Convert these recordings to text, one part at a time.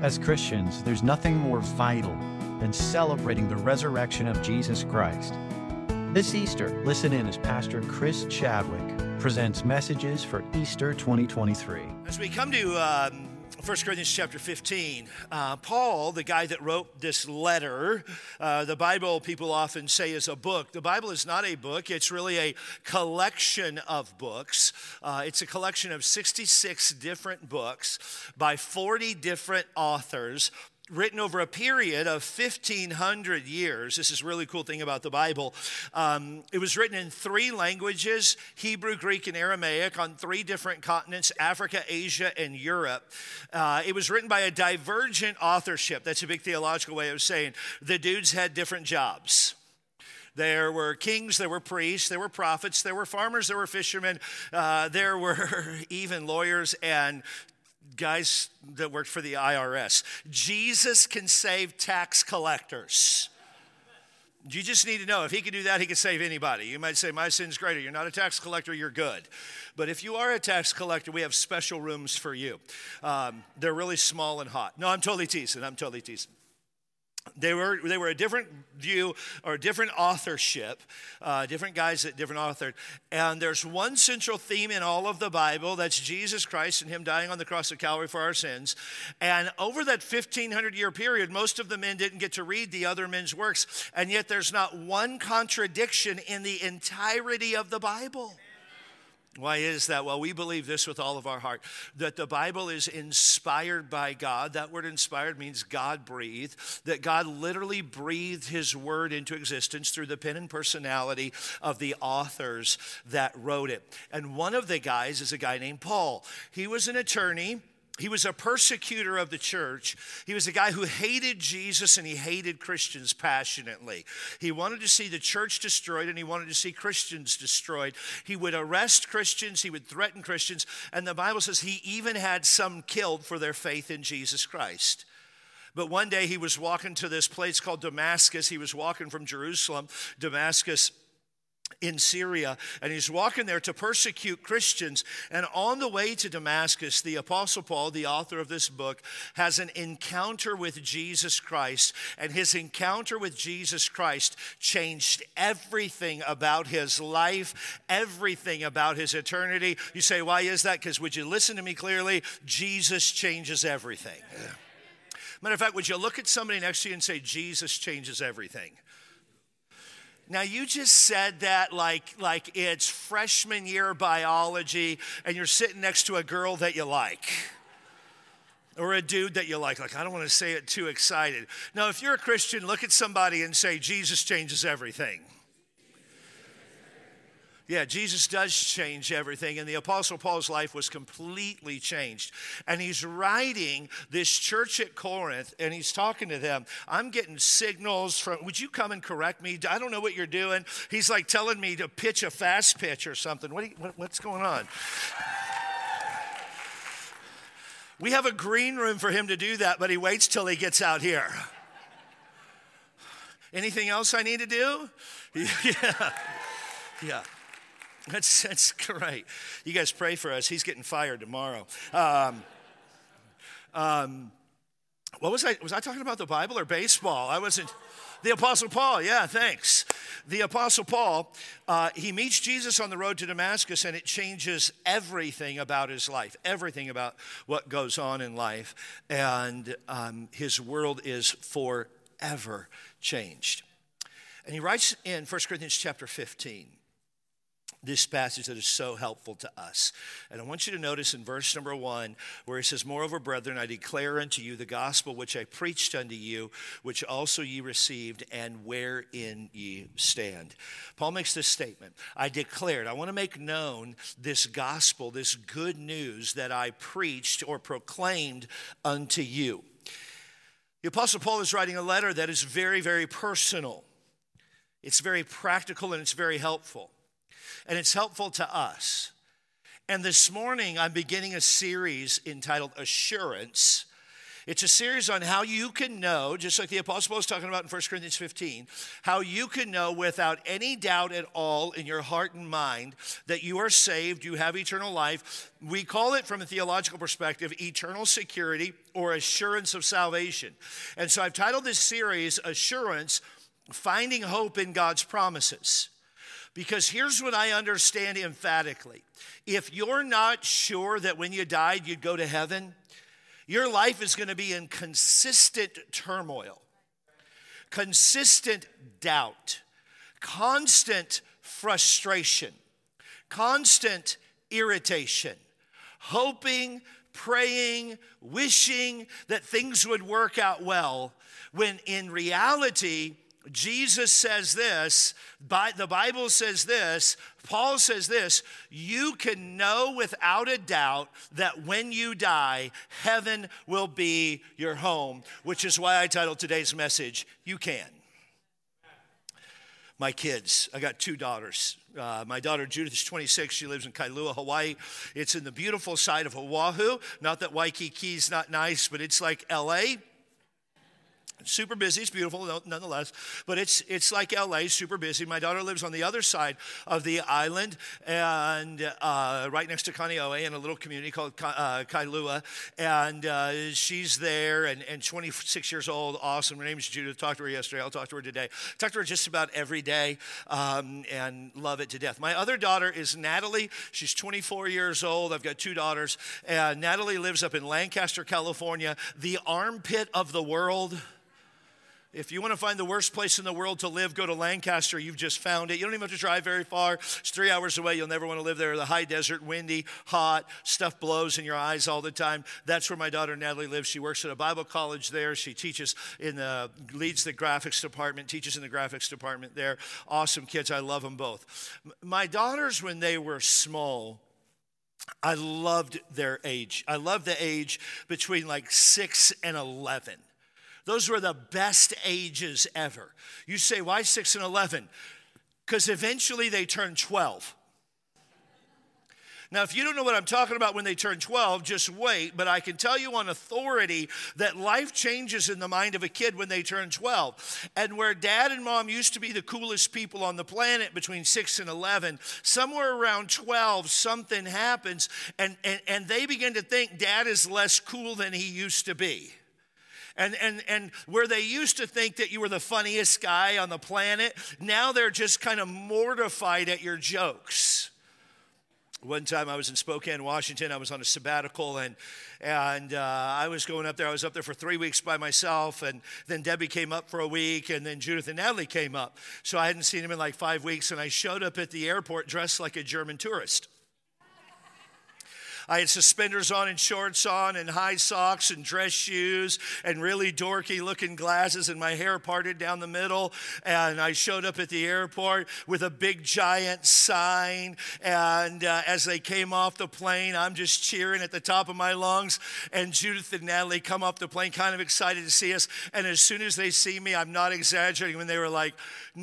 As Christians, there's nothing more vital than celebrating the resurrection of Jesus Christ. This Easter, listen in as Pastor Chris Chadwick presents messages for Easter 2023. As we come to 1 Corinthians chapter 15, Paul, the guy that wrote this letter, the Bible people often say is a book. The Bible is not a book. It's really a collection of books. It's a collection of 66 different books by 40 different authors, written over a period of 1,500 years. This is a really cool thing about the Bible. It was written in 3 languages, Hebrew, Greek, and Aramaic, on 3 different continents, Africa, Asia, and Europe. It was written by a divergent authorship. That's a big theological way of saying the dudes had different jobs. There were kings, there were priests, there were prophets, there were farmers, there were fishermen, there were even lawyers and guys that worked for the IRS. Jesus can save tax collectors. You just need to know, if he can do that, he can save anybody. You might say, my sin's greater. You're not a tax collector, you're good. But if you are a tax collector, we have special rooms for you. They're really small and hot. No, I'm totally teasing. They were a different view or a different authorship, different guys that different authored. And there's one central theme in all of the Bible. That's Jesus Christ and him dying on the cross of Calvary for our sins. And over that 1,500-year period, most of the men didn't get to read the other men's works. And yet there's not one contradiction in the entirety of the Bible. Why is that? Well, we believe this with all of our heart, that the Bible is inspired by God. That word inspired means God breathed, that God literally breathed his word into existence through the pen and personality of the authors that wrote it. And one of the guys is a guy named Paul. He was an attorney. He was a persecutor of the church. He was a guy who hated Jesus and he hated Christians passionately. He wanted to see the church destroyed and he wanted to see Christians destroyed. He would arrest Christians, he would threaten Christians, and the Bible says he even had some killed for their faith in Jesus Christ. But one day he was walking to this place called Damascus. He was walking from Jerusalem, Damascus, in Syria, and he's walking there to persecute Christians. And on the way to Damascus, the Apostle Paul, the author of this book, has an encounter with Jesus Christ. And his encounter with Jesus Christ changed everything about his life, everything about his eternity. You say, why is that? Because would you listen to me clearly? Jesus changes everything. Matter of fact, would you look at somebody next to you and say, Jesus changes everything? Now, you just said that like it's freshman year biology and you're sitting next to a girl that you like or a dude that you like. I don't want to say it too excited. Now, if you're a Christian, look at somebody and say, Jesus changes everything. Yeah, Jesus does change everything, and the Apostle Paul's life was completely changed. And he's writing this church at Corinth, and he's talking to them. I'm getting signals from, would you come and correct me? I don't know what you're doing. He's like telling me to pitch a fast pitch or something. What's going on? We have a green room for him to do that, but he waits till he gets out here. Anything else I need to do? Yeah. That's great. You guys pray for us. He's getting fired tomorrow. What was I? Was I talking about the Bible or baseball? I wasn't. The Apostle Paul. Yeah, thanks. The Apostle Paul, he meets Jesus on the road to Damascus, and it changes everything about his life, everything about what goes on in life. And his world is forever changed. And he writes in 1 Corinthians chapter 15, this passage that is so helpful to us. And I want you to notice in verse number 1 where he says, moreover, brethren, I declare unto you the gospel which I preached unto you, which also ye received, and wherein ye stand. Paul makes this statement. I want to make known this gospel, this good news that I preached or proclaimed unto you. The Apostle Paul is writing a letter that is very, very personal. It's very practical and it's very helpful. And it's helpful to us. And this morning, I'm beginning a series entitled Assurance. It's a series on how you can know, just like the Apostle Paul is talking about in 1 Corinthians 15, how you can know without any doubt at all in your heart and mind that you are saved, you have eternal life. We call it, from a theological perspective, eternal security or assurance of salvation. And so I've titled this series, Assurance, Finding Hope in God's Promises. Because here's what I understand emphatically. If you're not sure that when you died you'd go to heaven, your life is going to be in consistent turmoil, consistent doubt, constant frustration, constant irritation, hoping, praying, wishing that things would work out well, when in reality, Jesus says this, the Bible says this, Paul says this: you can know without a doubt that when you die, heaven will be your home, which is why I titled today's message, You Can. My kids, I got two daughters. My daughter Judith is 26. She lives in Kailua, Hawaii. It's in the beautiful side of Oahu. Not that Waikiki's not nice, but it's like LA. Super busy. It's beautiful nonetheless, but it's like LA, super busy. My daughter lives on the other side of the island, and right next to Kaneohe, in a little community called Kailua, and she's there, and 26 years old, awesome. Her name's Judith. Talked to her yesterday. I'll talk to her today. Talk to her just about every day, and love it to death. My other daughter is Natalie. She's 24 years old. I've got two daughters, and Natalie lives up in Lancaster, California, the armpit of the world. If you want to find the worst place in the world to live, go to Lancaster. You've just found it. You don't even have to drive very far. It's 3 hours away. You'll never want to live there. The high desert, windy, hot, stuff blows in your eyes all the time. That's where my daughter Natalie lives. She works at a Bible college there. She teaches leads the graphics department, teaches in the graphics department there. Awesome kids. I love them both. My daughters, when they were small, I loved their age. I loved the age between like 6 and 11. Those were the best ages ever. You say, why 6 and 11? Because eventually they turn 12. Now, if you don't know what I'm talking about when they turn 12, just wait. But I can tell you on authority that life changes in the mind of a kid when they turn 12. And where dad and mom used to be the coolest people on the planet between 6 and 11, somewhere around 12, something happens. And they begin to think dad is less cool than he used to be. And where they used to think that you were the funniest guy on the planet, now they're just kind of mortified at your jokes. One time I was in Spokane, Washington. I was on a sabbatical, and I was going up there. I was up there for 3 weeks by myself, and then Debbie came up for a week, and then Judith and Natalie came up. So I hadn't seen them in like 5 weeks, and I showed up at the airport dressed like a German tourist. I had suspenders on and shorts on and high socks and dress shoes and really dorky looking glasses and my hair parted down the middle. And I showed up at the airport with a big giant sign. And as they came off the plane, I'm just cheering at the top of my lungs. And Judith and Natalie come off the plane kind of excited to see us. And as soon as they see me, I'm not exaggerating, when they were like,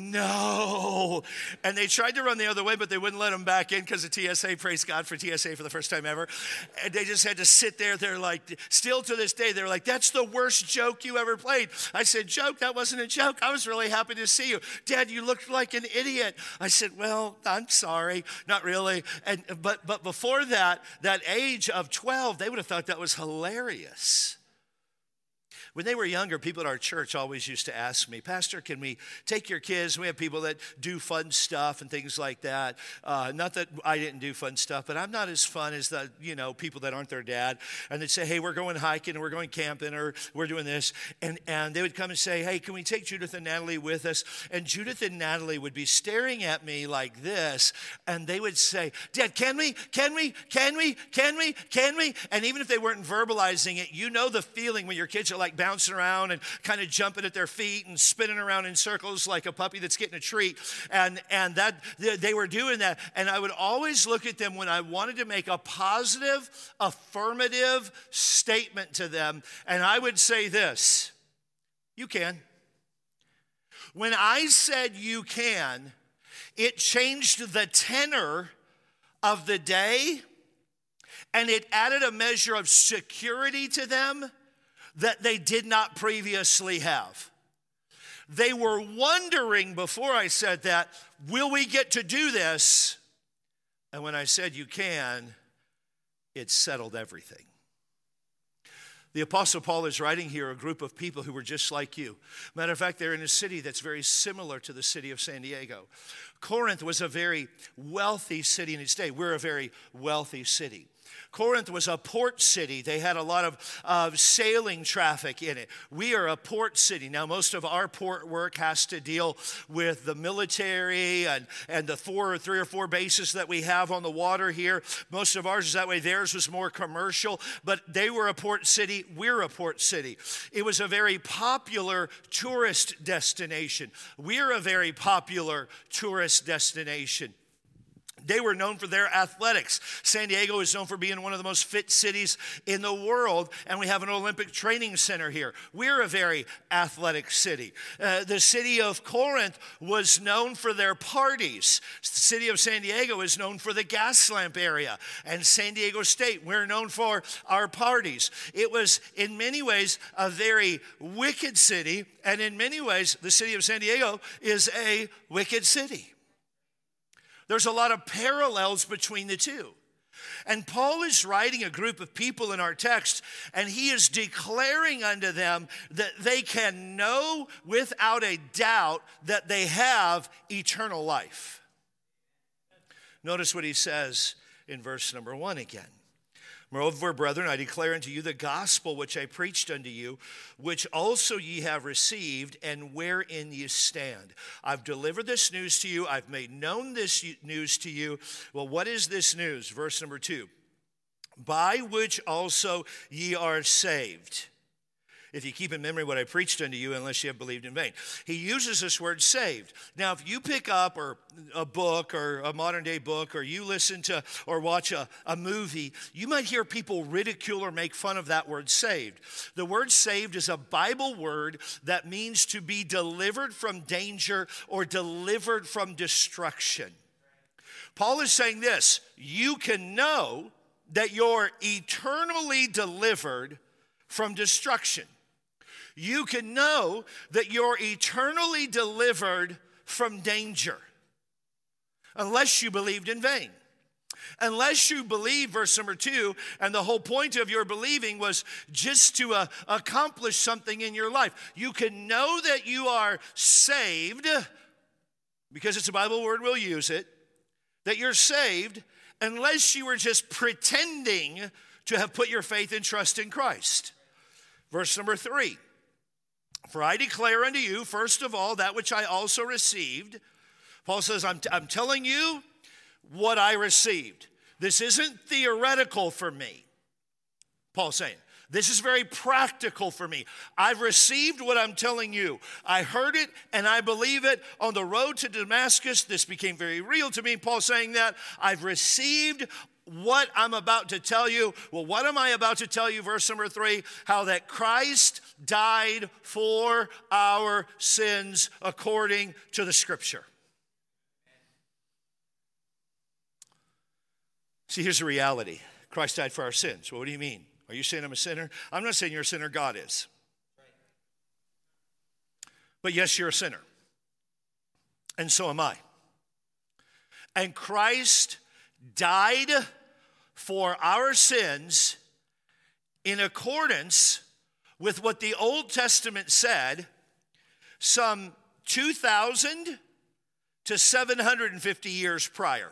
no. And they tried to run the other way, but they wouldn't let them back in because of TSA. Praise God for TSA for the first time ever. And they just had to sit there. They're like, still to this day, they're like, that's the worst joke you ever played. I said, joke? That wasn't a joke. I was really happy to see you. Dad, you looked like an idiot. I said, well, I'm sorry. Not really. But before that age of 12, they would have thought that was hilarious. When they were younger, people at our church always used to ask me, Pastor, can we take your kids? We have people that do fun stuff and things like that. Not that I didn't do fun stuff, but I'm not as fun as the, people that aren't their dad. And they'd say, hey, we're going hiking, or we're going camping, or we're doing this. And they would come and say, hey, can we take Judith and Natalie with us? And Judith and Natalie would be staring at me like this, and they would say, Dad, can we? Can we? Can we? Can we? Can we? And even if they weren't verbalizing it, you know the feeling when your kids are like bouncing around and kind of jumping at their feet and spinning around in circles like a puppy that's getting a treat. And that they were doing that. And I would always look at them when I wanted to make a positive, affirmative statement to them. And I would say this, you can. When I said you can, it changed the tenor of the day, and it added a measure of security to them that they did not previously have. They were wondering before I said that, will we get to do this? And when I said you can, it settled everything. The Apostle Paul is writing here a group of people who were just like you. Matter of fact, they're in a city that's very similar to the city of San Diego. Corinth was a very wealthy city in its day. We're a very wealthy city. Corinth was a port city. They had a lot of sailing traffic in it. We are a port city. Now, most of our port work has to deal with the military and the three or four bases that we have on the water here. Most of ours is that way. Theirs was more commercial, but they were a port city. We're a port city. It was a very popular tourist destination. We're a very popular tourist destination. They were known for their athletics. San Diego is known for being one of the most fit cities in the world, and we have an Olympic training center here. We're a very athletic city. The city of Corinth was known for their parties. The city of San Diego is known for the gas lamp area, and San Diego State, we're known for our parties. It was, in many ways, a very wicked city, and in many ways, the city of San Diego is a wicked city. There's a lot of parallels between the two. And Paul is writing a group of people in our text, and he is declaring unto them that they can know without a doubt that they have eternal life. Notice what he says in verse number 1 again. Moreover, brethren, I declare unto you the gospel which I preached unto you, which also ye have received, and wherein ye stand. I've delivered this news to you. I've made known this news to you. Well, what is this news? Verse number 2. By which also ye are saved, if you keep in memory what I preached unto you, unless you have believed in vain. He uses this word saved. Now, if you pick up a book or a modern day book, or you listen to or watch a movie, you might hear people ridicule or make fun of that word saved. The word saved is a Bible word that means to be delivered from danger or delivered from destruction. Paul is saying this: you can know that you're eternally delivered from destruction. You can know that you're eternally delivered from danger unless you believed in vain. Unless you believe, verse number 2, and the whole point of your believing was just to accomplish something in your life. You can know that you are saved, because it's a Bible word, we'll use it, that you're saved unless you were just pretending to have put your faith and trust in Christ. Verse number 3. For I declare unto you, first of all, that which I also received. Paul says, I'm telling you what I received. This isn't theoretical for me. Paul's saying, this is very practical for me. I've received what I'm telling you. I heard it and I believe it. On the road to Damascus, this became very real to me. Paul saying that. I've received what I'm about to tell you. Well, what am I about to tell you? Verse number 3, how that Christ died for our sins according to the Scripture. See, here's the reality. Christ died for our sins. Well, what do you mean? Are you saying I'm a sinner? I'm not saying you're a sinner. God is. But yes, you're a sinner. And so am I. And Christ died for our sins in accordance with what the Old Testament said some 2,000 to 750 years prior.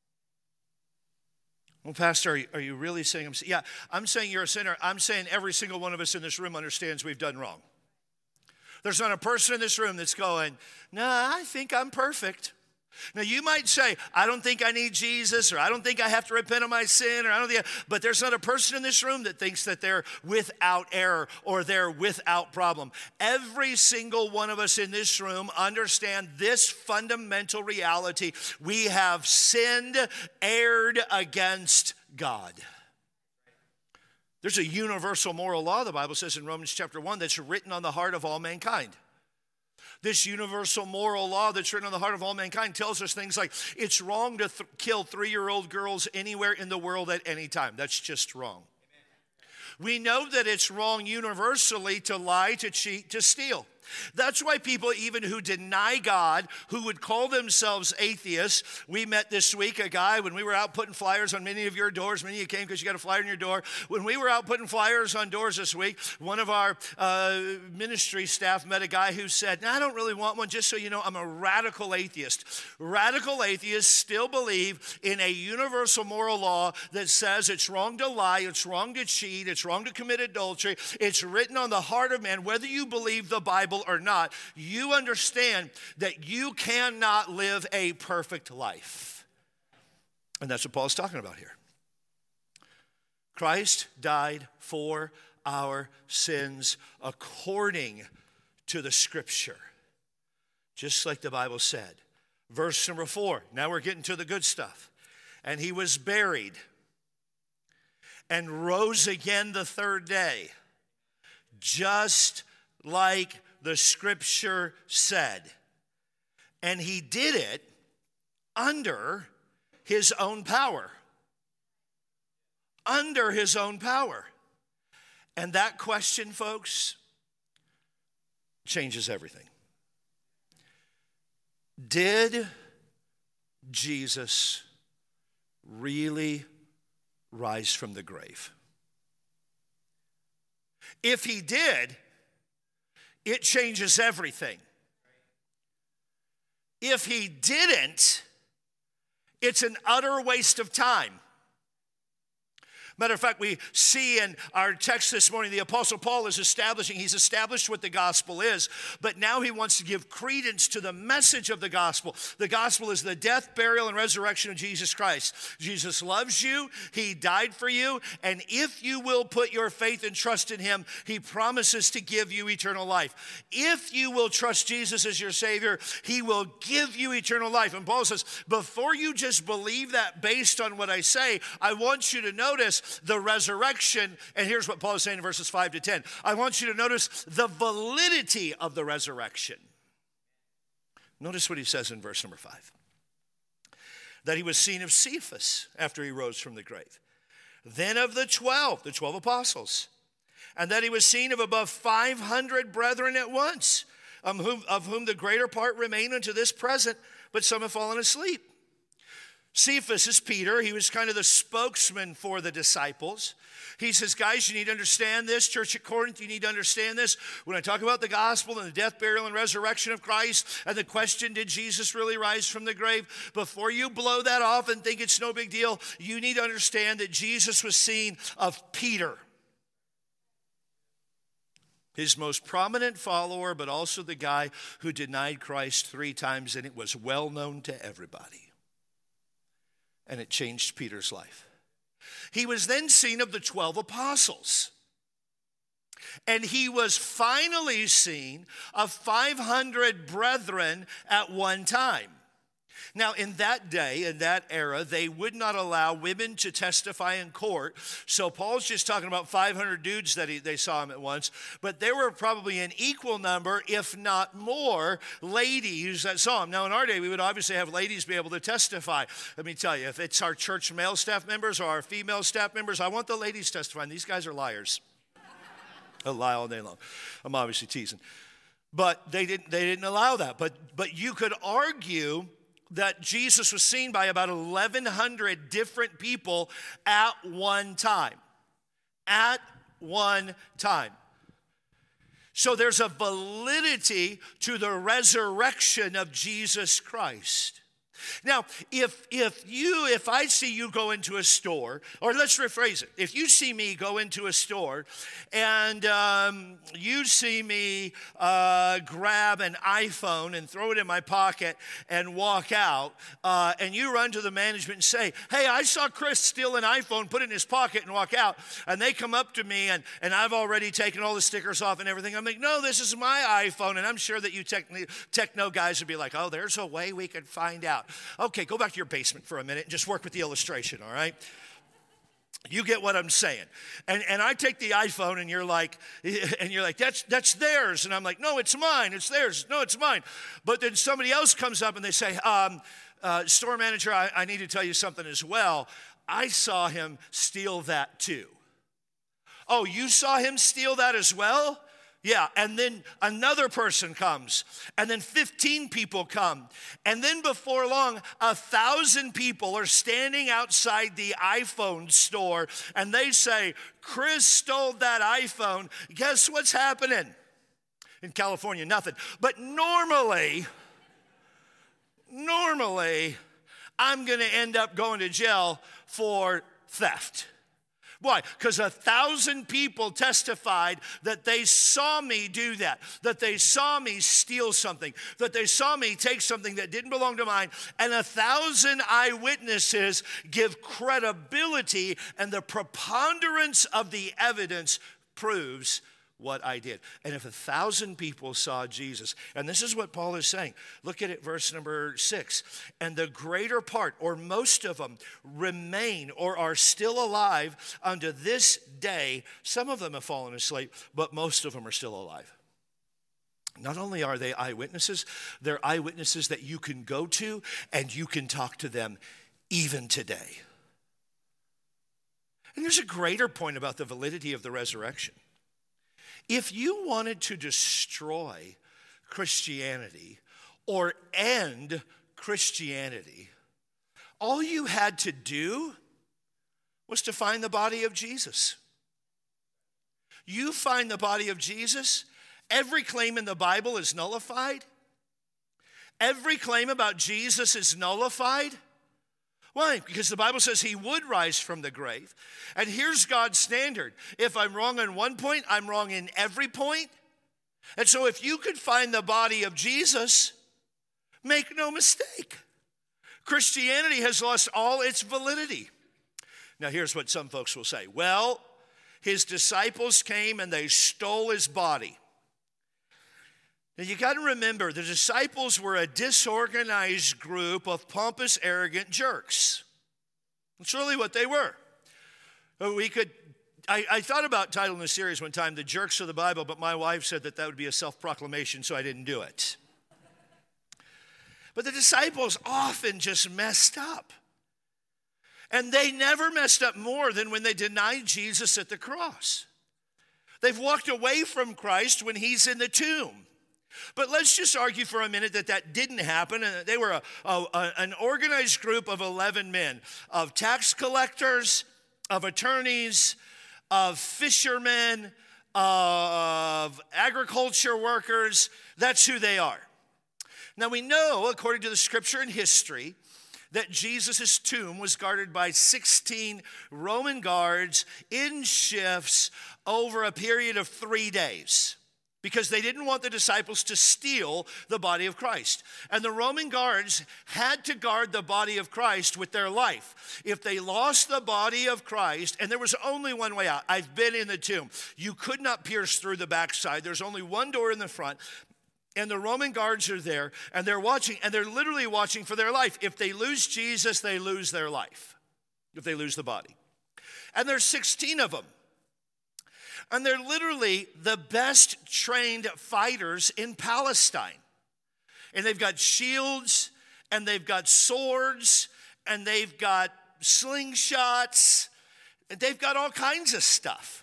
Well, Pastor, are you really saying yeah, I'm saying you're a sinner. I'm saying every single one of us in this room understands we've done wrong. There's not a person in this room that's going, nah, I think I'm perfect. Now, you might say, I don't think I need Jesus, or I don't think I have to repent of my sin, or I don't think, but there's not a person in this room that thinks that they're without error or they're without problem. Every single one of us in this room understand this fundamental reality. We have sinned, erred against God. There's a universal moral law, the Bible says in Romans chapter 1, that's written on the heart of all mankind. This universal moral law that's written on the heart of all mankind tells us things like it's wrong to kill 3-year-old girls anywhere in the world at any time. That's just wrong. We know that it's wrong universally to lie, to cheat, to steal. That's why people even who deny God, who would call themselves atheists, we met this week a guy when we were out putting flyers on many of your doors. Many of you came because you got a flyer in your door. When we were out putting flyers on doors this week, one of our ministry staff met a guy who said, "I don't really want one, just so you know, I'm a radical atheist." Radical atheists still believe in a universal moral law that says it's wrong to lie, it's wrong to cheat, it's wrong to commit adultery. It's written on the heart of man, whether you believe the Bible or not. You understand that you cannot live a perfect life. And that's what Paul's talking about here. Christ died for our sins according to the Scripture, just like the Bible said. Verse number 4. Now we're getting to the good stuff. And he was buried and rose again the third day, just like the Scripture said. And he did it under his own power. Under his own power. And that question, folks, changes everything. Did Jesus really rise from the grave? If he did, it changes everything. If he didn't, it's an utter waste of time. Matter of fact, we see in our text this morning, the Apostle Paul is he's established what the gospel is, but now he wants to give credence to the message of the gospel. The gospel is the death, burial, and resurrection of Jesus Christ. Jesus loves you, he died for you, and if you will put your faith and trust in him, he promises to give you eternal life. If you will trust Jesus as your Savior, he will give you eternal life. And Paul says, before you just believe that based on what I say, I want you to notice the resurrection, and here's what Paul is saying in verses 5 to 10. I want you to notice the validity of the resurrection. Notice what he says in verse number 5. That he was seen of Cephas after he rose from the grave. Then of the 12 apostles. And that he was seen of above 500 brethren at once, of whom the greater part remain unto this present, but some have fallen asleep. Cephas is Peter. He was kind of the spokesman for the disciples. He says, guys, you need to understand this. Church at Corinth, you need to understand this. When I talk about the gospel and the death, burial, and resurrection of Christ, and the question, did Jesus really rise from the grave? Before you blow that off and think it's no big deal, you need to understand that Jesus was seen of Peter, his most prominent follower, but also the guy who denied Christ 3 times, and it was well known to everybody. And it changed Peter's life. He was then seen of the 12 apostles. And he was finally seen of 500 brethren at one time. Now, in that day, in that era, they would not allow women to testify in court. So Paul's just talking about 500 dudes that they saw him at once. But there were probably an equal number, if not more, ladies that saw him. Now, in our day, we would obviously have ladies be able to testify. Let me tell you, if it's our church male staff members or our female staff members, I want the ladies testifying. These guys are liars. They'll lie all day long. I'm obviously teasing. But they didn't allow that. But you could argue that Jesus was seen by about 1,100 different people at one time. At one time. So there's a validity to the resurrection of Jesus Christ. Now, if I see you go into a store, or let's rephrase it. If you see me go into a store and you see me grab an iPhone and throw it in my pocket and walk out, and you run to the management and say, hey, I saw Chris steal an iPhone, put it in his pocket and walk out, and they come up to me and I've already taken all the stickers off and everything. I'm like, no, this is my iPhone, and I'm sure that you techno guys would be like, oh, there's a way we could find out. Okay, go back to your basement for a minute and just work with the illustration, all right? You get what I'm saying. And I take the iPhone and you're like, that's theirs. And I'm like, no, it's mine. It's theirs. No, it's mine. But then somebody else comes up and they say, store manager, I need to tell you something as well. I saw him steal that too. Oh, you saw him steal that as well? Yeah, and then another person comes, and then 15 people come. And then before long, 1,000 people are standing outside the iPhone store, and they say, Chris stole that iPhone. Guess what's happening? In California, nothing. But normally, I'm going to end up going to jail for theft. Why? Because 1,000 people testified that they saw me do that they saw me steal something, that they saw me take something that didn't belong to mine, and 1,000 eyewitnesses give credibility, and the preponderance of the evidence proves what I did. And if 1,000 people saw Jesus, and this is what Paul is saying, look at it, verse number 6. And the greater part, or most of them, remain or are still alive unto this day. Some of them have fallen asleep, but most of them are still alive. Not only are they eyewitnesses, they're eyewitnesses that you can go to and you can talk to them even today. And there's a greater point about the validity of the resurrection. If you wanted to destroy Christianity or end Christianity, all you had to do was to find the body of Jesus. You find the body of Jesus, every claim in the Bible is nullified. Every claim about Jesus is nullified. Why? Because the Bible says he would rise from the grave. And here's God's standard. If I'm wrong on one point, I'm wrong in every point. And so if you could find the body of Jesus, make no mistake, Christianity has lost all its validity. Now here's what some folks will say. Well, his disciples came and they stole his body. Now you got to remember, the disciples were a disorganized group of pompous, arrogant jerks. That's really what they were. I thought about titling the series one time, The Jerks of the Bible, but my wife said that would be a self-proclamation, so I didn't do it. But the disciples often just messed up. And they never messed up more than when they denied Jesus at the cross. They've walked away from Christ when he's in the tomb. But let's just argue for a minute that didn't happen. And they were an organized group of 11 men, of tax collectors, of attorneys, of fishermen, of agriculture workers. That's who they are. Now we know, according to the scripture and history, that Jesus' tomb was guarded by 16 Roman guards in shifts over a period of 3 days, because they didn't want the disciples to steal the body of Christ. And the Roman guards had to guard the body of Christ with their life. If they lost the body of Christ, and there was only one way out. I've been in the tomb. You could not pierce through the backside. There's only one door in the front. And the Roman guards are there, and they're watching, and they're literally watching for their life. If they lose Jesus, they lose their life, if they lose the body. And there's 16 of them. And they're literally the best trained fighters in Palestine. And they've got shields, and they've got swords, and they've got slingshots, and they've got all kinds of stuff.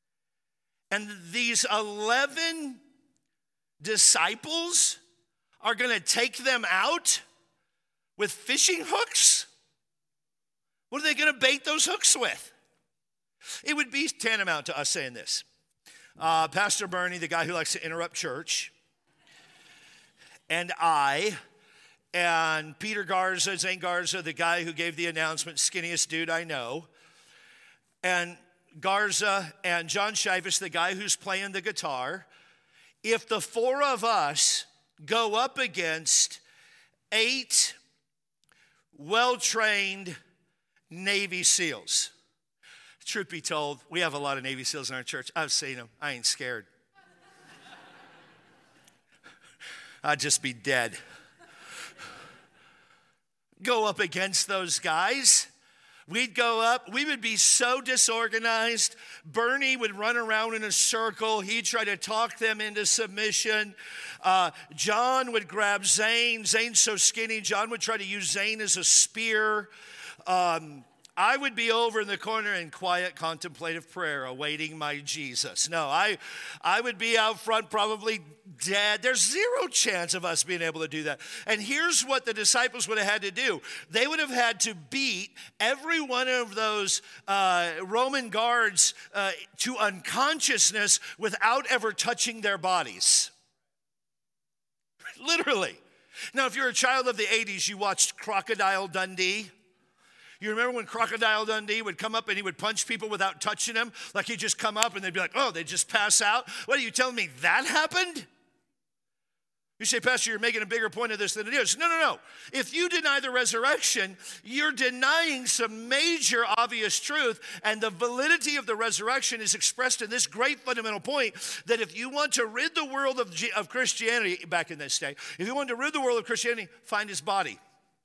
And these 11 disciples are going to take them out with fishing hooks? What are they going to bait those hooks with? It would be tantamount to us saying this. Pastor Bernie, the guy who likes to interrupt church, and I, and Peter Garza, Zane Garza, the guy who gave the announcement, skinniest dude I know, and Garza and John Shivas, the guy who's playing the guitar, if the four of us go up against 8 well-trained Navy SEALs. Truth be told, we have a lot of Navy SEALs in our church. I've seen them. I ain't scared. I'd just be dead. Go up against those guys. We'd go up. We would be so disorganized. Bernie would run around in a circle. He'd try to talk them into submission. John would grab Zane. Zane's so skinny. John would try to use Zane as a spear. I would be over in the corner in quiet contemplative prayer awaiting my Jesus. No, I would be out front probably dead. There's zero chance of us being able to do that. And here's what the disciples would have had to do. They would have had to beat every one of those Roman guards to unconsciousness without ever touching their bodies. Literally. Now, if you're a child of the 80s, you watched Crocodile Dundee. You remember when Crocodile Dundee would come up and he would punch people without touching them? Like he'd just come up and they'd be like, oh, they'd just pass out? What are you telling me that happened? You say, Pastor, you're making a bigger point of this than it is. No. If you deny the resurrection, you're denying some major obvious truth, and the validity of the resurrection is expressed in this great fundamental point that if you want to rid the world of Christianity, back in this day, if you want to rid the world of Christianity, find his body.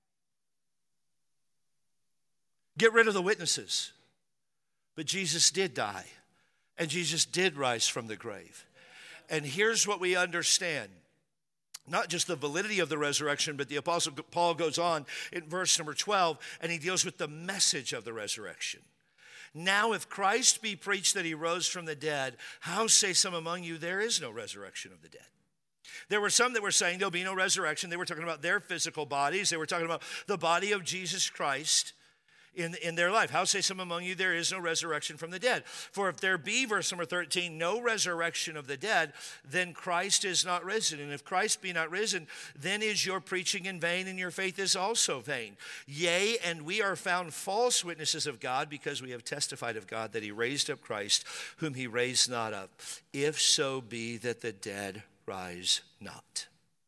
Get rid of the witnesses. But Jesus did die, and Jesus did rise from the grave. And here's what we understand. Not just the validity of the resurrection, but the Apostle Paul goes on in verse number 12, and he deals with the message of the resurrection. Now, if Christ be preached that he rose from the dead, how say some among you there is no resurrection of the dead? There were some that were saying there'll be no resurrection. They were talking about their physical bodies. They were talking about the body of Jesus Christ in their life. How say some among you there is no resurrection from the dead? For if there be, verse number 13, no resurrection of the dead, then Christ is not risen. And if Christ be not risen, then is your preaching in vain, and your faith is also vain. Yea, and we are found false witnesses of God, because we have testified of God that he raised up Christ, whom he raised not up, if so be that the dead rise not.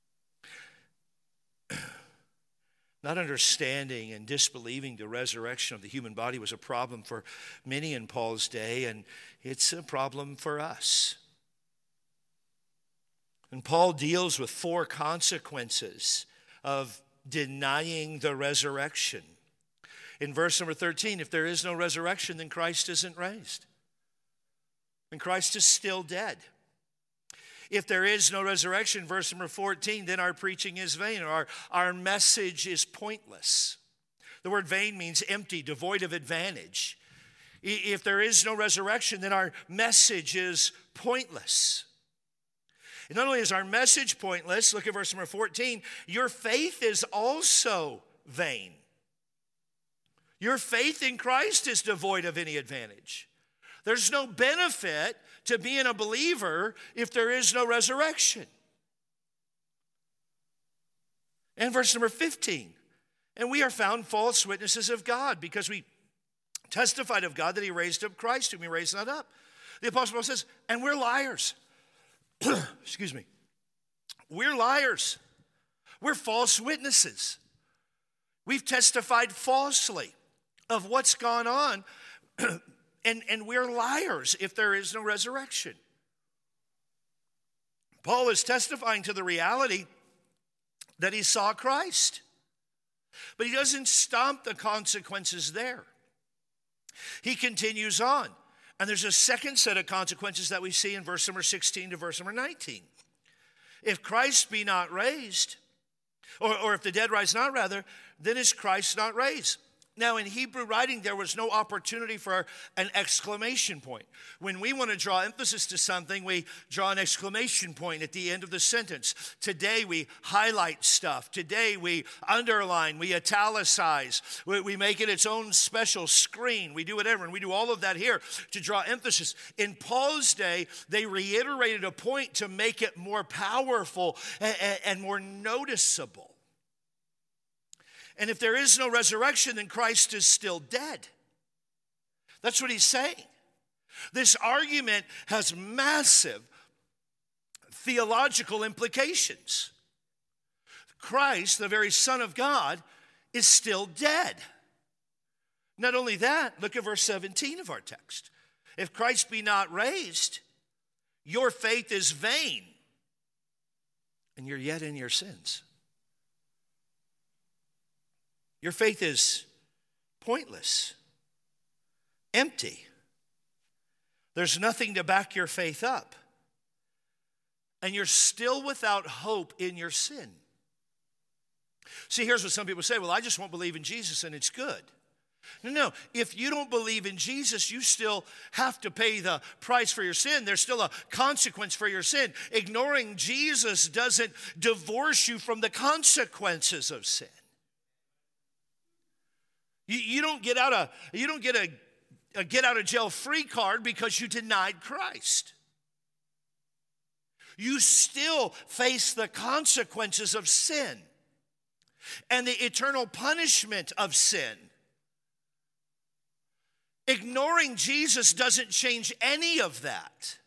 Not understanding and disbelieving the resurrection of the human body was a problem for many in Paul's day, and it's a problem for us. And Paul deals with 4 consequences of denying the resurrection. In verse number 13, if there is no resurrection, then Christ isn't raised. And Christ is still dead. If there is no resurrection, verse number 14, then our preaching is vain, or our message is pointless. The word vain means empty, devoid of advantage. If there is no resurrection, then our message is pointless. And not only is our message pointless, look at verse number 14, your faith is also vain. Your faith in Christ is devoid of any advantage. There's no benefit to being a believer if there is no resurrection. And verse number 15, and we are found false witnesses of God, because we testified of God that he raised up Christ, whom he raised not up. The Apostle Paul says, and we're liars. Excuse me. We're liars. We're false witnesses. We've testified falsely of what's gone on. And we're liars if there is no resurrection. Paul is testifying to the reality that he saw Christ. But he doesn't stop the consequences there. He continues on. And there's a second set of consequences that we see in verse number 16 to verse number 19. If Christ be not raised, or if the dead rise not rather, then is Christ not raised. Now, in Hebrew writing, there was no opportunity for an exclamation point. When we want to draw emphasis to something, we draw an exclamation point at the end of the sentence. Today, we highlight stuff. Today, we underline, we italicize. We make it its own special screen. We do whatever, and we do all of that here to draw emphasis. In Paul's day, they reiterated a point to make it more powerful and more noticeable. And if there is no resurrection, then Christ is still dead. That's what he's saying. This argument has massive theological implications. Christ, the very Son of God, is still dead. Not only that, look at verse 17 of our text. If Christ be not raised, your faith is vain, and you're yet in your sins. Your faith is pointless, empty. There's nothing to back your faith up. And you're still without hope in your sin. See, here's what some people say. Well, I just won't believe in Jesus and it's good. No. If you don't believe in Jesus, you still have to pay the price for your sin. There's still a consequence for your sin. Ignoring Jesus doesn't divorce you from the consequences of sin. You don't get a get out of jail free card because you denied Christ. You still face the consequences of sin and the eternal punishment of sin. Ignoring Jesus doesn't change any of that.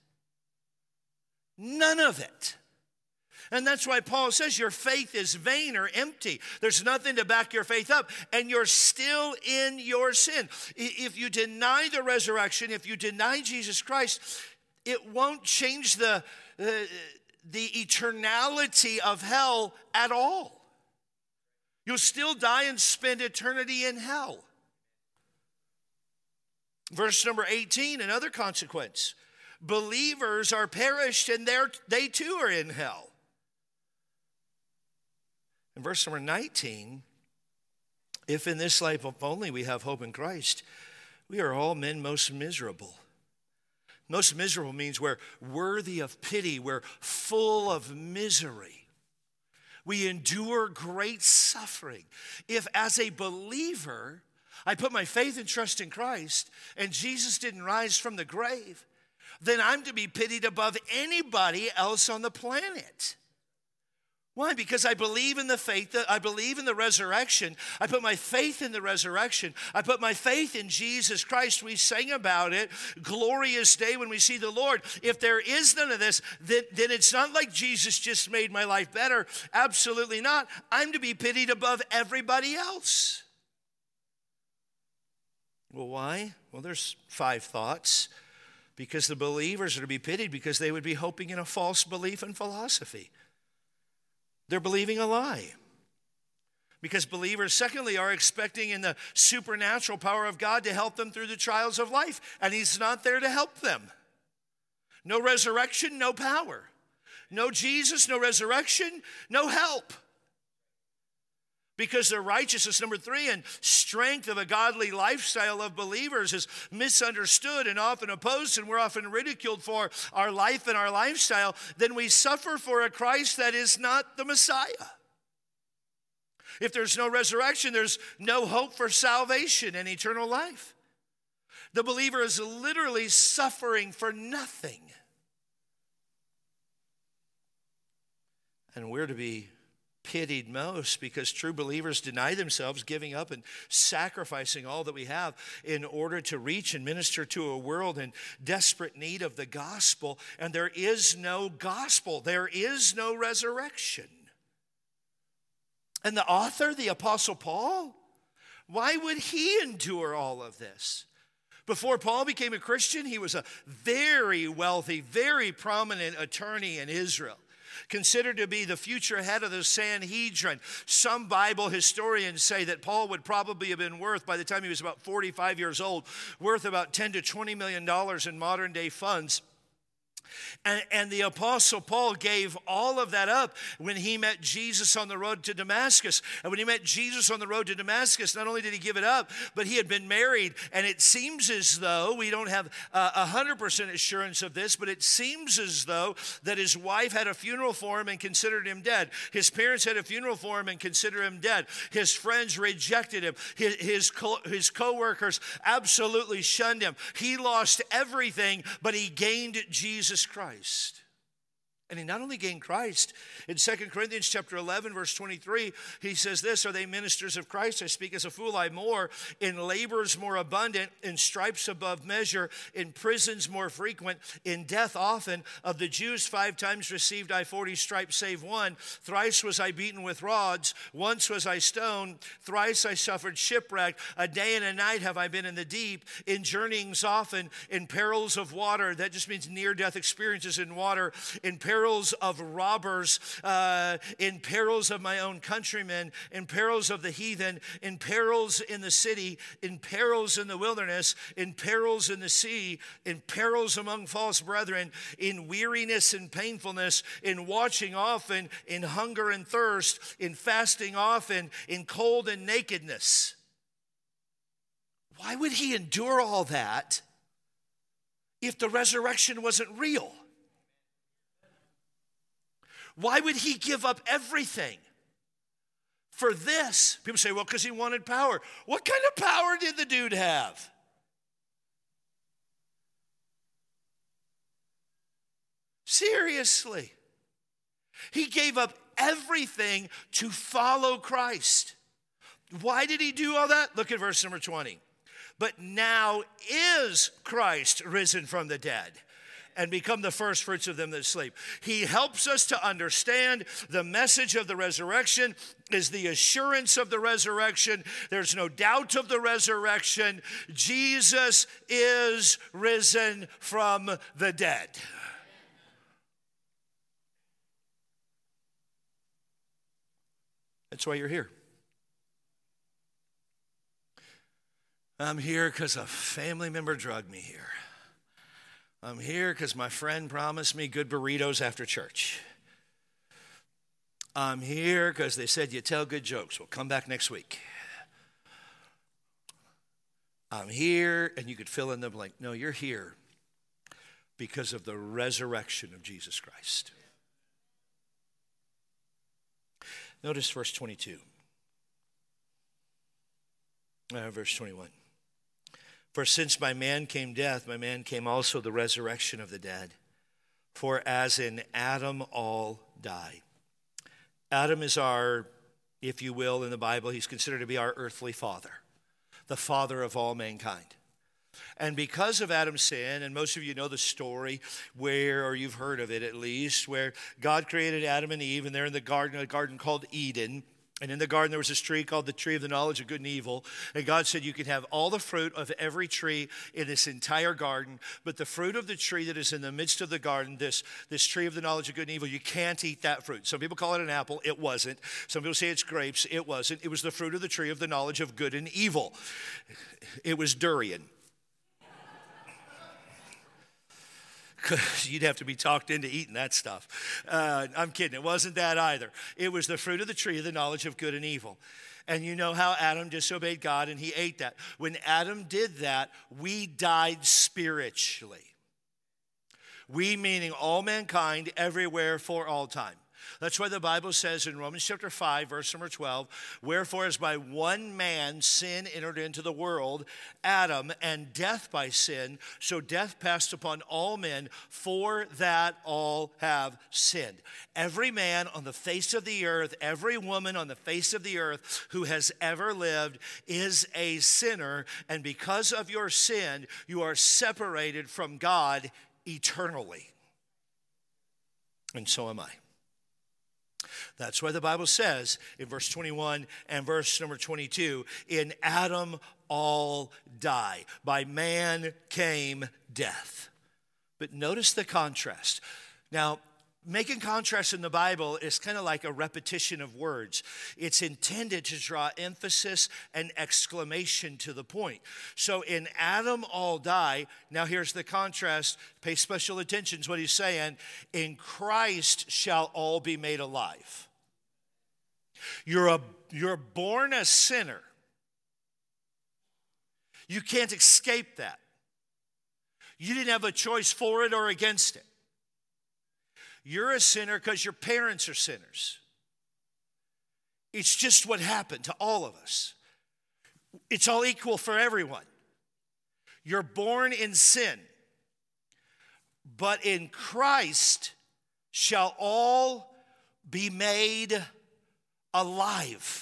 None of it. And that's why Paul says your faith is vain or empty. There's nothing to back your faith up, and you're still in your sin. If you deny the resurrection, if you deny Jesus Christ, it won't change the eternality of hell at all. You'll still die and spend eternity in hell. Verse number 18, another consequence. Believers are perished and they too are in hell. In verse number 19, if in this life only we have hope in Christ, we are all men most miserable. Most miserable means we're worthy of pity. We're full of misery. We endure great suffering. If as a believer, I put my faith and trust in Christ, and Jesus didn't rise from the grave, then I'm to be pitied above anybody else on the planet. Why? Because I believe in the faith, I believe in the resurrection. I put my faith in the resurrection. I put my faith in Jesus Christ. We sang about it, glorious day when we see the Lord. If there is none of this, then it's not like Jesus just made my life better. Absolutely not. I'm to be pitied above everybody else. Well, why? Well, there's 5 thoughts. Because the believers are to be pitied because they would be hoping in a false belief and philosophy. They're believing a lie. Because believers, secondly, are expecting in the supernatural power of God to help them through the trials of life. And He's not there to help them. No resurrection, no power. No Jesus, no resurrection, no help. Because the righteousness, number 3, and strength of a godly lifestyle of believers is misunderstood and often opposed, and we're often ridiculed for our life and our lifestyle, then we suffer for a Christ that is not the Messiah. If there's no resurrection, there's no hope for salvation and eternal life. The believer is literally suffering for nothing. And we're to be pitied most because true believers deny themselves, giving up and sacrificing all that we have in order to reach and minister to a world in desperate need of the gospel. And there is no gospel. There is no resurrection. And the author, the Apostle Paul, why would he endure all of this? Before Paul became a Christian, he was a very wealthy, very prominent attorney in Israel, considered to be the future head of the Sanhedrin. Some Bible historians say that Paul would probably have been worth, by the time he was about 45 years old, worth about $10 to $20 million in modern day funds. And the Apostle Paul gave all of that up when he met Jesus on the road to Damascus. And when he met Jesus on the road to Damascus, not only did he give it up, but he had been married. And it seems as though, we don't have 100% assurance of this, but it seems as though that his wife had a funeral for him and considered him dead. His parents had a funeral for him and considered him dead. His friends rejected him. His co-workers absolutely shunned him. He lost everything, but he gained Jesus Christ. And he not only gained Christ, in 2 Corinthians chapter 11, verse 23, he says this, are they ministers of Christ? I speak as a fool, I more, in labors more abundant, in stripes above measure, in prisons more frequent, in death often. Of the Jews 5 times received I 40 stripes, save one. Thrice was I beaten with rods. Once was I stoned. Thrice I suffered shipwreck. A day and a night have I been in the deep, in journeyings often, in perils of water. That just means near-death experiences in water, in perils of robbers, in perils of my own countrymen, in perils of the heathen, in perils in the city, in perils in the wilderness, in perils in the sea, in perils among false brethren, in weariness and painfulness, in watching often, in hunger and thirst, in fasting often, in cold and nakedness. why would he endure all that if the resurrection wasn't real? Why would he give up everything for this? People say, well, because he wanted power. What kind of power did the dude have? Seriously. He gave up everything to follow Christ. Why did he do all that? Look at verse number 20. But now is Christ risen from the dead and become the first fruits of them that sleep. He helps us to understand the message of the resurrection is the assurance of the resurrection. There's no doubt of the resurrection. Jesus is risen from the dead. That's why you're here. I'm here because a family member drugged me here. I'm here because my friend promised me good burritos after church. I'm here because they said you tell good jokes. Well, come back next week. I'm here, and you could fill in the blank. No, you're here because of the resurrection of Jesus Christ. Notice verse 22. Verse 21. For since by man came death, by man came also the resurrection of the dead. For as in Adam all die. Adam is our, if you will, in the Bible, he's considered to be our earthly father, the father of all mankind. And because of Adam's sin, and most of you know the story where, or you've heard of it at least, where God created Adam and Eve, and they're in the garden, a garden called Eden. And in the garden there was this tree called the tree of the knowledge of good and evil. And God said you can have all the fruit of every tree in this entire garden, but the fruit of the tree that is in the midst of the garden, this tree of the knowledge of good and evil, you can't eat that fruit. Some people call it an apple. It wasn't. Some people say it's grapes. It wasn't. It was the fruit of the tree of the knowledge of good and evil. It was durian. Because you'd have to be talked into eating that stuff. I'm kidding. It wasn't that either. It was the fruit of the tree of the knowledge of good and evil. And you know how Adam disobeyed God and he ate that. When Adam did that, we died spiritually. We meaning all mankind, everywhere, for all time. That's why the Bible says in Romans chapter 5, verse number 12, wherefore as by one man sin entered into the world, Adam, and death by sin, so death passed upon all men, for that all have sinned. Every man on the face of the earth, every woman on the face of the earth who has ever lived is a sinner, and because of your sin, you are separated from God eternally. And so am I. That's why the Bible says in verse 21 and verse number 22, in Adam all die. By man came death. But notice the contrast. Now, making contrast in the Bible is kind of like a repetition of words. It's intended to draw emphasis and exclamation to the point. So in Adam all die, now here's the contrast. Pay special attention to what he's saying. In Christ shall all be made alive. You're born a sinner. You can't escape that. You didn't have a choice for it or against it. You're a sinner because your parents are sinners. It's just what happened to all of us. It's all equal for everyone. You're born in sin. But in Christ shall all be made alive.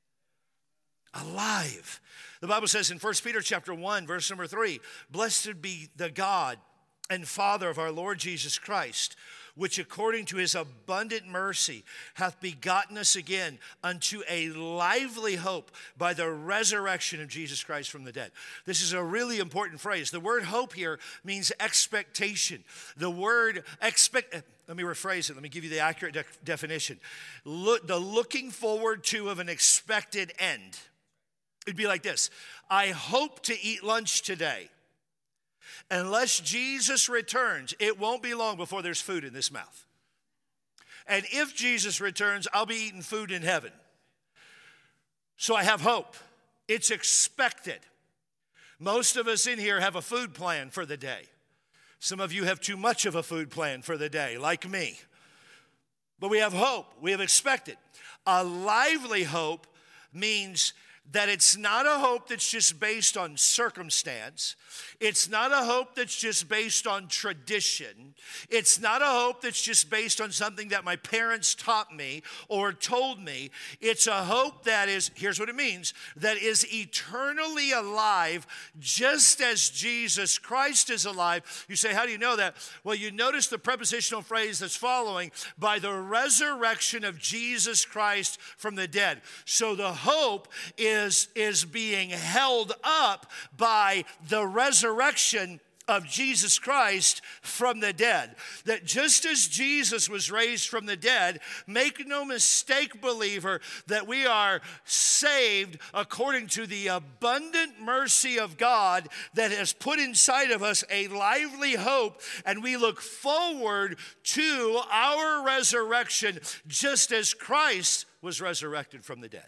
Alive. The Bible says in 1 Peter chapter 1, verse number 3, blessed be the God and Father of our Lord Jesus Christ, which according to his abundant mercy hath begotten us again unto a lively hope by the resurrection of Jesus Christ from the dead. This is a really important phrase. The word hope here means expectation. The word let me rephrase it. Let me give you the accurate definition. The looking forward to of an expected end. It'd be like this. I hope to eat lunch today. Unless Jesus returns, it won't be long before there's food in this mouth. And if Jesus returns, I'll be eating food in heaven. So I have hope. It's expected. Most of us in here have a food plan for the day. Some of you have too much of a food plan for the day, like me. But we have hope. We have expected. A lively hope means that it's not a hope that's just based on circumstance. It's not a hope that's just based on tradition. It's not a hope that's just based on something that my parents taught me or told me. It's a hope that is, here's what it means, that is eternally alive just as Jesus Christ is alive. You say, how do you know that? Well, you notice the prepositional phrase that's following, by the resurrection of Jesus Christ from the dead. So the hope is being held up by the resurrection of Jesus Christ from the dead. That just as Jesus was raised from the dead, make no mistake, believer, that we are saved according to the abundant mercy of God that has put inside of us a lively hope, and we look forward to our resurrection just as Christ was resurrected from the dead.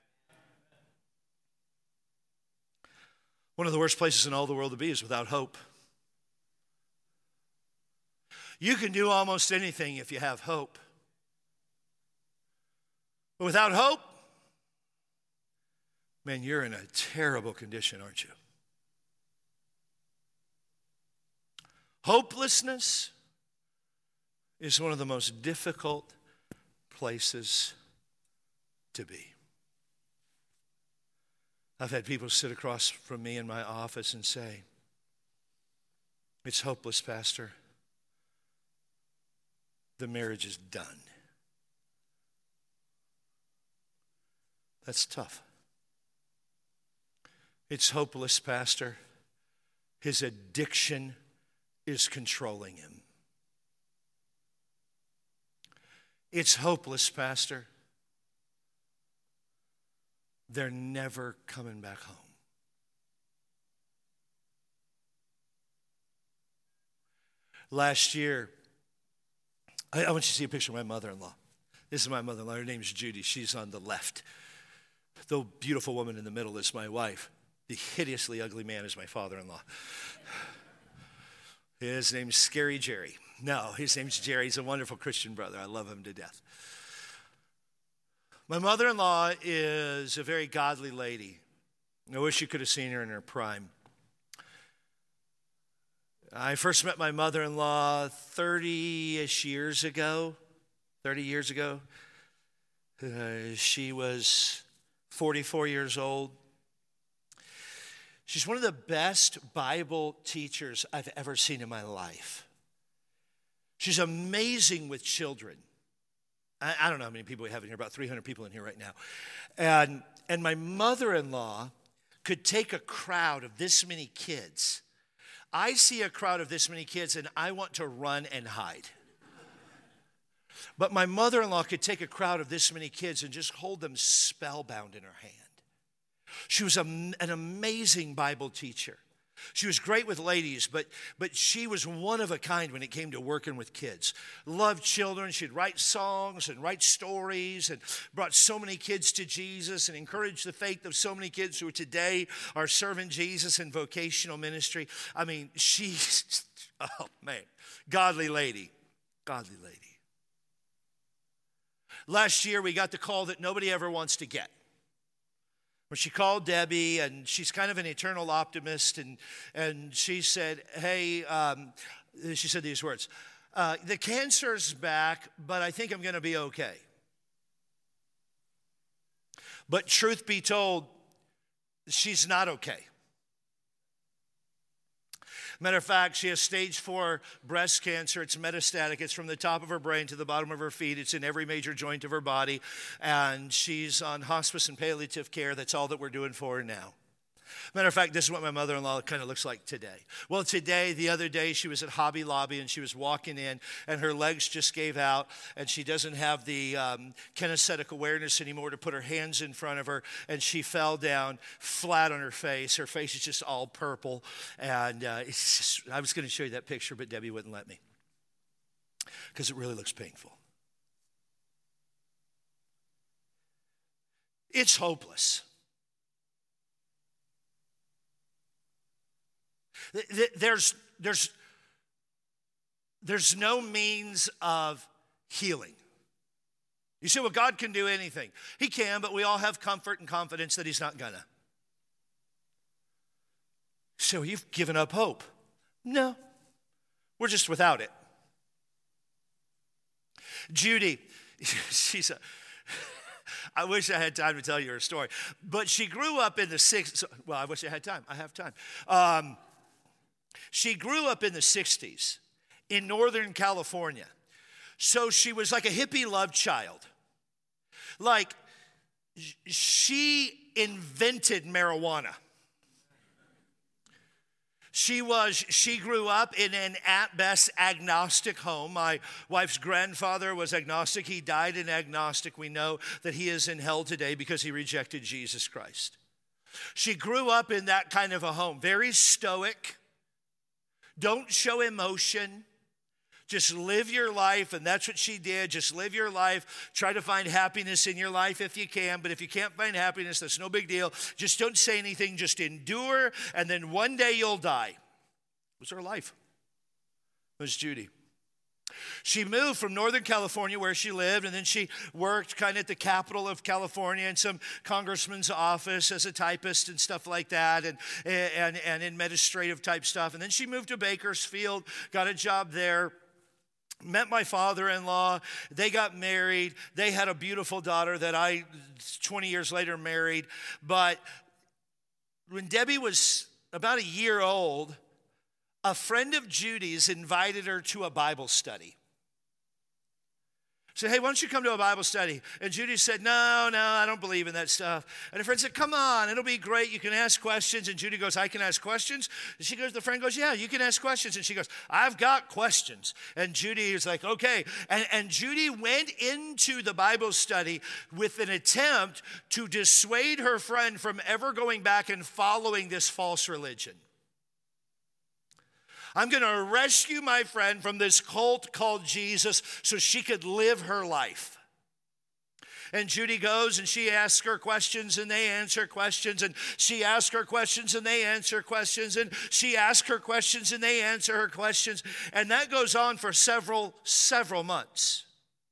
One of the worst places in all the world to be is without hope. You can do almost anything if you have hope. But without hope, man, you're in a terrible condition, aren't you? Hopelessness is one of the most difficult places to be. I've had people sit across from me in my office and say, "It's hopeless, Pastor. The marriage is done." That's tough. "It's hopeless, Pastor. His addiction is controlling him." "It's hopeless, Pastor. They're never coming back home." Last year, I want you to see a picture of my mother-in-law. This is my mother-in-law. Her name is Judy. She's on the left. The beautiful woman in the middle is my wife. The hideously ugly man is my father-in-law. His name's Scary Jerry. No, his name's Jerry. He's a wonderful Christian brother. I love him to death. My mother-in-law is a very godly lady. I wish you could have seen her in her prime. I first met my mother-in-law 30-ish years ago. 30 years ago. She was 44 years old. She's one of the best Bible teachers I've ever seen in my life. She's amazing with children. I don't know how many people we have in here, about 300 people in here right now. And my mother-in-law could take a crowd of this many kids. I see a crowd of this many kids and I want to run and hide. But my mother-in-law could take a crowd of this many kids and just hold them spellbound in her hand. She was an amazing Bible teacher. She was great with ladies, but she was one of a kind when it came to working with kids. Loved children. She'd write songs and write stories and brought so many kids to Jesus and encouraged the faith of so many kids who today are serving Jesus in vocational ministry. I mean, she's, oh man, godly lady. Godly lady. Last year, we got the call that nobody ever wants to get. When she called Debbie, and she's kind of an eternal optimist, and she said, hey, she said these words, the cancer's back, but I think I'm going to be okay. But truth be told, she's not okay. Matter of fact, she has stage 4 breast cancer. It's metastatic. It's from the top of her brain to the bottom of her feet. It's in every major joint of her body. And she's on hospice and palliative care. That's all that we're doing for her now. Matter of fact, this is what my mother-in-law kind of looks like today. Well, the other day, she was at Hobby Lobby and she was walking in and her legs just gave out and she doesn't have the kinesthetic awareness anymore to put her hands in front of her, and she fell down flat on her face. Her face is just all purple, and it's just, I was going to show you that picture, but Debbie wouldn't let me because it really looks painful. It's hopeless. There's no means of healing. You say, well, God can do anything. He can, but we all have comfort and confidence that he's not gonna. So you've given up hope. No, we're just without it. Judy, I wish I had time to tell you her story, but she grew up in the 60s. Well, I wish I had time. I have time. She grew up in the 60s in Northern California. So she was like a hippie love child. Like, she invented marijuana. She grew up in an at best agnostic home. My wife's grandfather was agnostic. He died an agnostic. We know that he is in hell today because he rejected Jesus Christ. She grew up in that kind of a home, very stoic. Don't show emotion. Just live your life, and that's what she did. Just live your life. Try to find happiness in your life if you can, but if you can't find happiness, that's no big deal. Just don't say anything. Just endure, and then one day you'll die. It was her life. It was Judy. She moved from Northern California where she lived, and then she worked kind of at the capital of California in some congressman's office as a typist and stuff like that, and administrative type stuff. And then she moved to Bakersfield, got a job there. Met my father-in-law. They got married. They had a beautiful daughter that I, 20 years later, married. But when Debbie was about a year old, a friend of Judy's invited her to a Bible study. Said, hey, why don't you come to a Bible study? And Judy said, no, I don't believe in that stuff. And her friend said, come on, it'll be great. You can ask questions. And Judy goes, I can ask questions? And the friend goes, yeah, you can ask questions. And she goes, I've got questions. And Judy is like, okay. And Judy went into the Bible study with an attempt to dissuade her friend from ever going back and following this false religion. I'm going to rescue my friend from this cult called Jesus so she could live her life. And Judy goes and she asks her questions and they answer questions. And she asks her questions and they answer questions. And she asks her questions and they answer her questions. And that goes on for several months.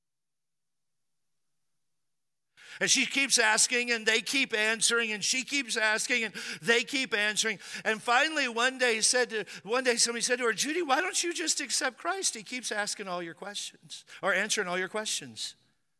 And she keeps asking, and they keep answering, and she keeps asking, and they keep answering. And finally, one day somebody said to her, Judy, why don't you just accept Christ? He keeps asking all your questions, or answering all your questions.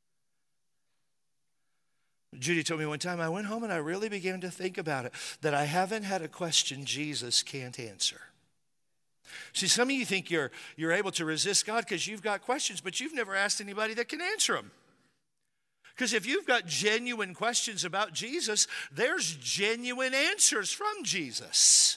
Judy told me one time, I went home and I really began to think about it, that I haven't had a question Jesus can't answer. See, some of you think you're able to resist God because you've got questions, but you've never asked anybody that can answer them. Because if you've got genuine questions about Jesus, there's genuine answers from Jesus.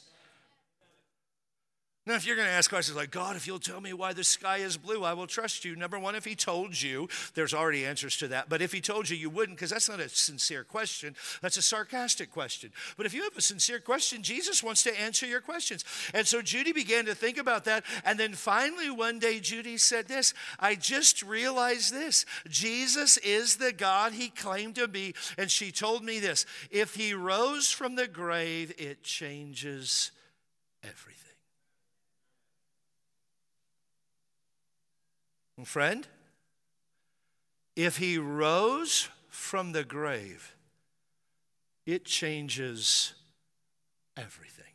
Now, if you're going to ask questions like, God, if you'll tell me why the sky is blue, I will trust you. Number one, if he told you, there's already answers to that. But if he told you, you wouldn't, because that's not a sincere question. That's a sarcastic question. But if you have a sincere question, Jesus wants to answer your questions. And so Judy began to think about that. And then finally, one day, Judy said this, I just realized this. Jesus is the God he claimed to be. And she told me this, if he rose from the grave, it changes everything. Friend, if he rose from the grave, it changes everything.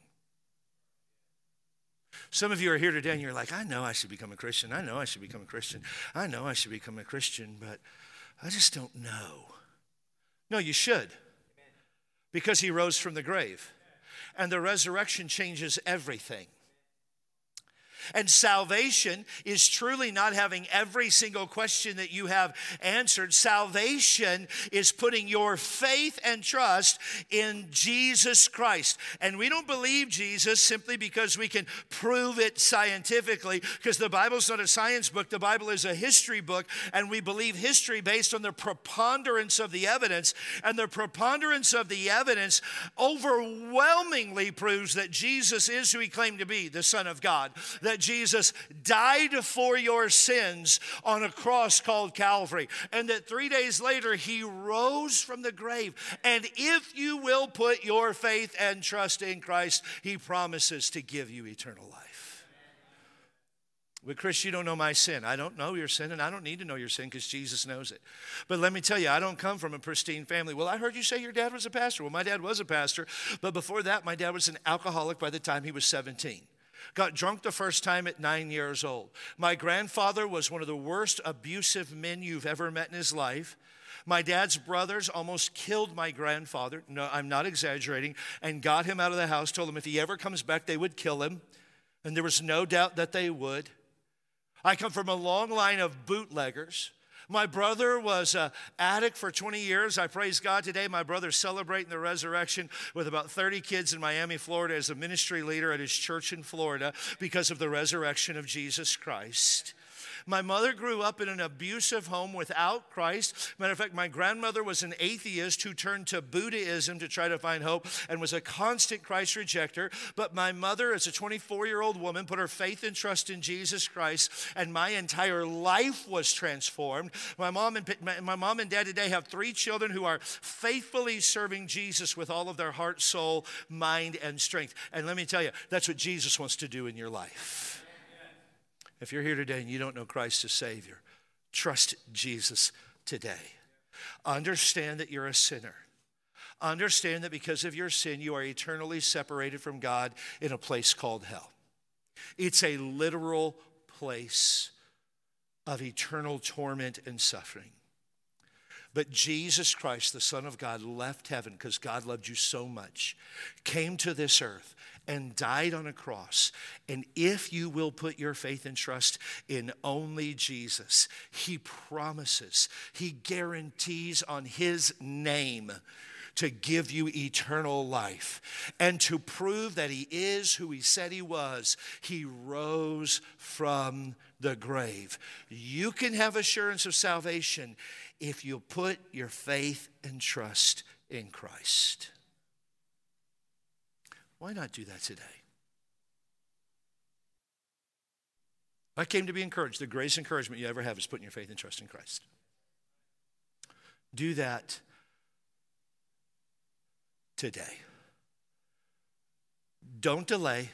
Some of you are here today and you're like, I know I should become a Christian. I know I should become a Christian. I know I should become a Christian, but I just don't know. No, you should. Because he rose from the grave. And the resurrection changes everything. And salvation is truly not having every single question that you have answered. Salvation is putting your faith and trust in Jesus Christ. And we don't believe Jesus simply because we can prove it scientifically, because the Bible's not a science book. The Bible is a history book, and we believe history based on the preponderance of the evidence. And the preponderance of the evidence overwhelmingly proves that Jesus is who he claimed to be, the Son of God. That that Jesus died for your sins on a cross called Calvary, and that 3 days later he rose from the grave. And if you will put your faith and trust in Christ, he promises to give you eternal life. But Chris, you don't know my sin. I don't know your sin, and I don't need to know your sin because Jesus knows it. But let me tell you, I don't come from a pristine family. Well, I heard you say your dad was a pastor. Well, my dad was a pastor, but before that, my dad was an alcoholic by the time he was 17. Got drunk the first time at 9 years old. My grandfather was one of the worst abusive men you've ever met in his life. My dad's brothers almost killed my grandfather. No, I'm not exaggerating. And got him out of the house, told him if he ever comes back, they would kill him. And there was no doubt that they would. I come from a long line of bootleggers. My brother was an addict for 20 years. I praise God today. My brother's celebrating the resurrection with about 30 kids in Miami, Florida as a ministry leader at his church in Florida because of the resurrection of Jesus Christ. My mother grew up in an abusive home without Christ. Matter of fact, my grandmother was an atheist who turned to Buddhism to try to find hope and was a constant Christ rejecter. But my mother, as a 24-year-old woman, put her faith and trust in Jesus Christ, and my entire life was transformed. My mom and dad today have 3 children who are faithfully serving Jesus with all of their heart, soul, mind, and strength. And let me tell you, that's what Jesus wants to do in your life. If you're here today and you don't know Christ as Savior, trust Jesus today. Understand that you're a sinner. Understand that because of your sin, you are eternally separated from God in a place called hell. It's a literal place of eternal torment and suffering. But Jesus Christ, the Son of God, left heaven because God loved you so much, came to this earth and died on a cross. And if you will put your faith and trust in only Jesus, he promises, he guarantees on his name to give you eternal life. And to prove that he is who he said he was, he rose from the grave. You can have assurance of salvation if you put your faith and trust in Christ. Why not do that today? I came to be encouraged. The greatest encouragement you ever have is putting your faith and trust in Christ. Do that today. Don't delay.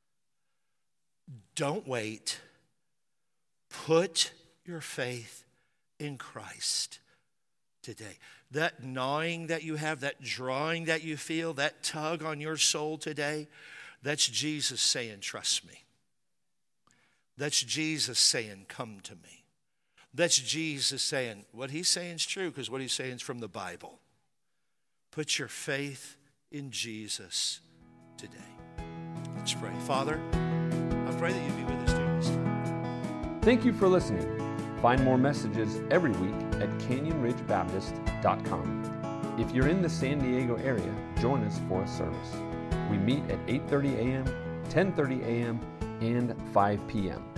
Don't wait. Put your faith in Christ today. That gnawing that you have, that drawing that you feel, that tug on your soul today, that's Jesus saying, trust me. That's Jesus saying, come to me. That's Jesus saying, what he's saying is true because what he's saying is from the Bible. Put your faith in Jesus today. Let's pray. Father, I pray that you be with us during this time. Thank you for listening. Find more messages every week at canyonridgebaptist.com. If you're in the San Diego area, join us for a service. We meet at 8:30 a.m., 10:30 a.m., and 5 p.m.